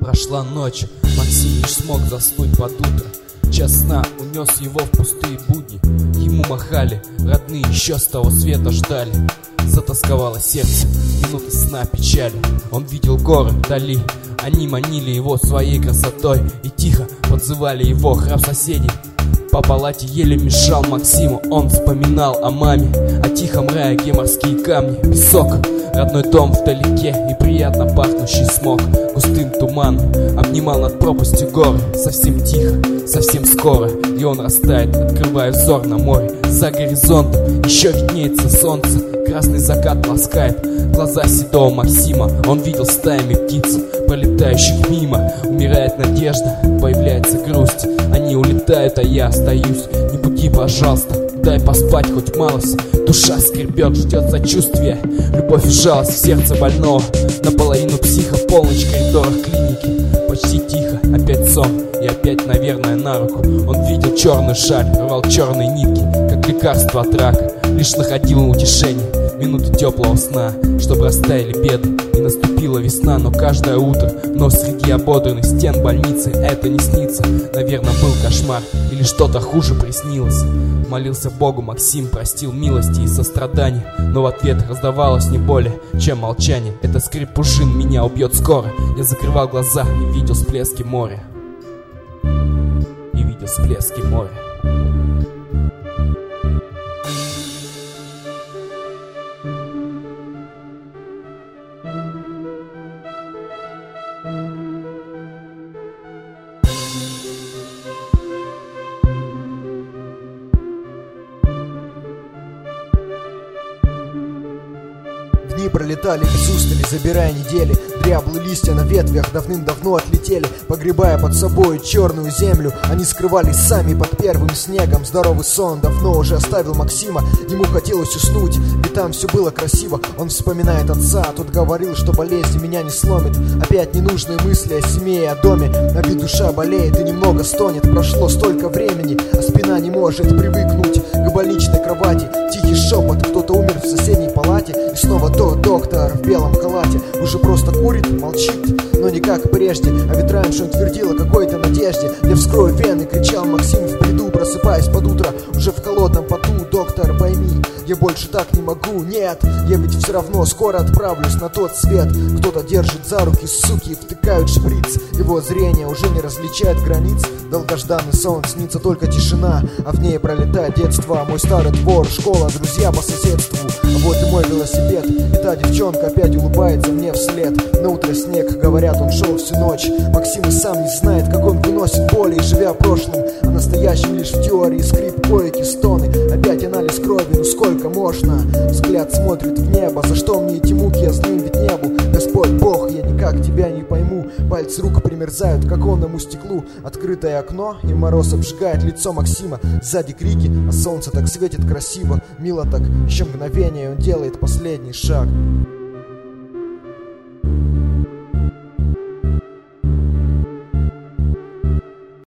Прошла ночь, Максим лишь смог заснуть под утро. Час сна унес его в пустые будни. Ему махали, родные еще с того света ждали. Затасковало сердце, минуты сна печали. Он видел горы вдали, они манили его своей красотой и тихо подзывали его храп соседей. По палате еле мешал Максиму, он вспоминал о маме, о тихом рае, где морские камни, песок, родной дом вдалеке и приятно пахнущий смог. Густым туманом обнимал над пропастью горы. Совсем тихо, совсем скоро, и он растает, открывая взор на море. За горизонтом еще виднеется солнце, красный закат ласкает глаза седого Максима. Он видел стаями птиц, пролетающих мимо. Умирает надежда, появляется грусть. Они улетают, а я остаюсь. Не буди, пожалуйста, дай поспать хоть малость. Душа скребет, ждет сочувствия. Любовь и жалость в сердце больного. Наполовину психа, полночь в коридорах клиники. Почти тихо, опять сон и опять, наверное, на руку. Он видел черную шаль, рвал черные нитки, как лекарство от рака. Лишь находил утешение, минуты теплого сна, чтобы растаяли беды. И наступила весна, но каждое утро вновь среди ободранных стен больницы это не снится. Наверное, был кошмар или что-то хуже приснилось. Молился Богу Максим, просил милости и сострадания, но в ответ раздавалось не более, чем молчание. Этот скрип пружин меня убьет скоро. Я закрывал глаза и видел всплески моря. И видел всплески моря. Дни пролетали без устали, забирая недели. Дряблые листья на ветвях давным-давно отлетели, погребая под собой черную землю. Они скрывались сами под первым снегом. Здоровый сон давно уже оставил Максима. Ему хотелось уснуть, ведь там все было красиво. Он вспоминает отца, тот говорил, что болезнь меня не сломит. Опять ненужные мысли о семье и о доме. Обид душа болеет и немного стонет. Прошло столько времени, а спина не может привыкнуть к больничной кровати. Тихий шепот, кто-то умер в соседней палате. И снова доктор в белом халате уже просто курит, молчит, но не как прежде. А ведь раньше он твердил о какой-то надежде. Я вскрою вены, кричал Максим в бреду, просыпаясь под утро уже в холодном поту. Доктор, пойми, я больше так не могу, нет. Я ведь все равно скоро отправлюсь на тот свет. Кто-то держит за руки, суки, втыкают шприц. Его зрение уже не различает границ. Долгожданный сон, снится только тишина, а в ней пролетает детство. Мой старый двор, школа, друзья по соседству. А вот и мой велосипед, и та девчонка опять улыбается мне вслед. На утро снег, говорят, он шел всю ночь. Максим и сам не знает, как он выносит боли, живя прошлым, а настоящим лишь в теории. Скрип койки, стоны, опять анализ крови, ну сколько можно? Взгляд смотрит в небо, за что мне эти муки, я злым ведь не был. Господь Бог, я никак тебя не пойму. Пальцы рук примерзают к оконному стеклу. Открытое окно, и мороз обжигает лицо Максима. Сзади крики, а солнце так светит красиво. Мило так, еще мгновение, он делает последний шаг.